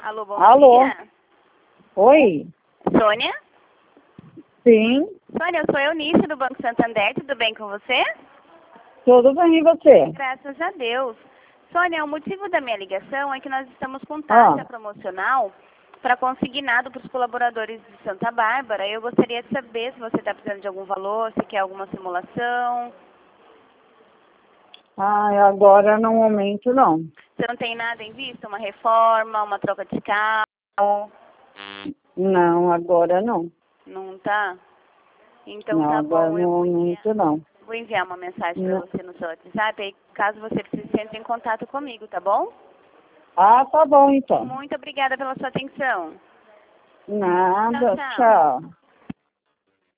Alô, bom Alô? dia. Oi? Sônia? Sim, Sônia, eu sou Eunice do Banco Santander, tudo bem com você? tudo bem, e você? Graças a Deus. Sônia, o motivo da minha ligação é que nós estamos com taxa promocional para consignado para os colaboradores de Santa Bárbara. Eu gostaria de saber se você está precisando de algum valor, se quer alguma simulação. Agora no momento não. Você não tem nada em vista? Uma reforma, uma troca de carro? Não, agora não. Não tá? Então Não, tá agora bom, eu no momento não. vou enviar uma mensagem para Não. você no seu WhatsApp, aí caso você precise, entre em contato comigo, tá bom? Tá bom então. Muito obrigada pela sua atenção. Nada, Tchau, tchau. tchau.